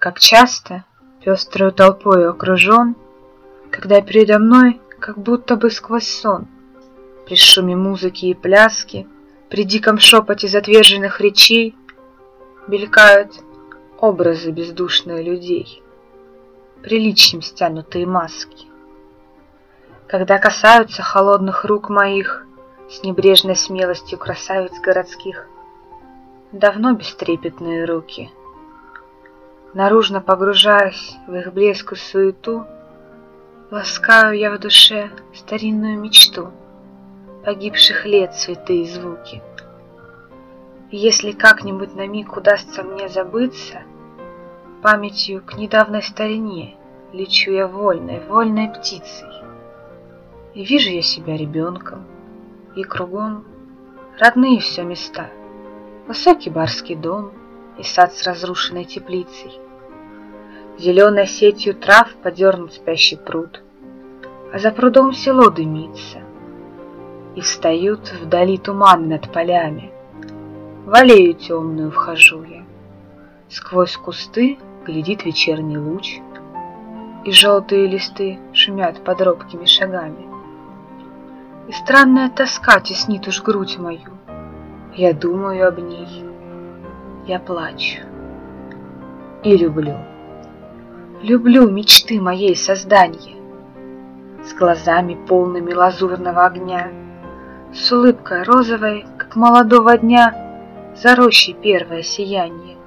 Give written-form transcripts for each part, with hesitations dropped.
Как часто, пестрою толпою окружен, когда передо мной, как будто бы сквозь сон, при шуме музыки и пляски, при диком шепоте затверженных речей мелькают образы бездушные людей, приличием стянутые маски. Когда касаются холодных рук моих с небрежной смелостью красавиц городских, давно бестрепетные руки, наружно погружаясь в их блеск и суету, ласкаю я в душе старинную мечту погибших лет святые звуки. И если как-нибудь на миг удастся мне забыться, памятью к недавней старине лечу я вольной птицей. И вижу я себя ребенком, и кругом родные все места, высокий барский дом и сад с разрушенной теплицей. Зеленой сетью трав подернут спящий пруд, а за прудом село дымится, и встают вдали туманы над полями. В аллею темную вхожу я, сквозь кусты глядит вечерний луч, и желтые листы шумят под робкими шагами. И странная тоска теснит уж грудь мою, я думаю об ней, я плачу и люблю. Люблю мечты моей создания, с глазами полными лазурного огня, с улыбкой розовой, как молодого дня, за рощей первое сияние.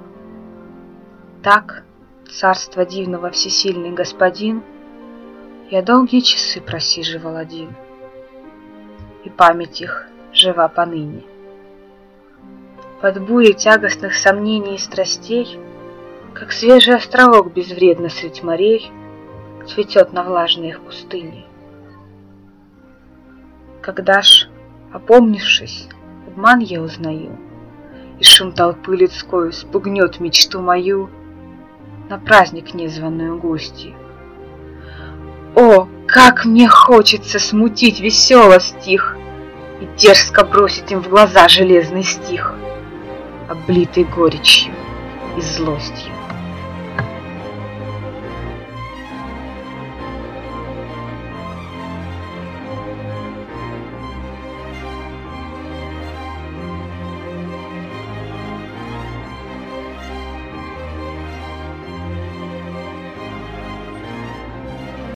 Так, царство дивного всесильный господин, я долгие часы просиживал один, и память их жива поныне. Под бурей тягостных сомнений и страстей, как свежий островок безвредно средь морей, цветет на влажной их пустыне. Когда ж, опомнившись, обман я узнаю, и шум толпы людской спугнет мечту мою на праздник незваную гостью. О, как мне хочется смутить веселость их и дерзко бросить им в глаза железный стих, облитый горечью и злостью.